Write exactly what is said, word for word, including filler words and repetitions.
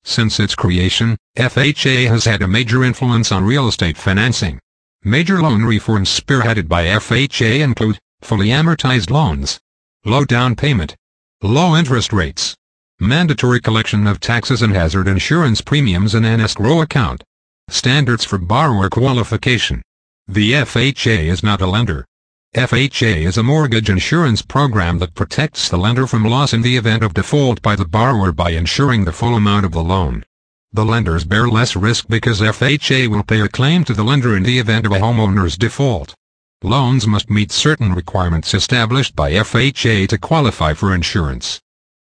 Since its creation, F H A has had a major influence on real estate financing. Major loan reforms spearheaded by F H A include fully amortized loans, low down payment, low interest rates, mandatory collection of taxes and hazard insurance premiums in an escrow account, standards for borrower qualification. The F H A is not a lender. F H A is a mortgage insurance program that protects the lender from loss in the event of default by the borrower by insuring the full amount of the loan. The lenders bear less risk because F H A will pay a claim to the lender in the event of a homeowner's default. Loans must meet certain requirements established by F H A to qualify for insurance.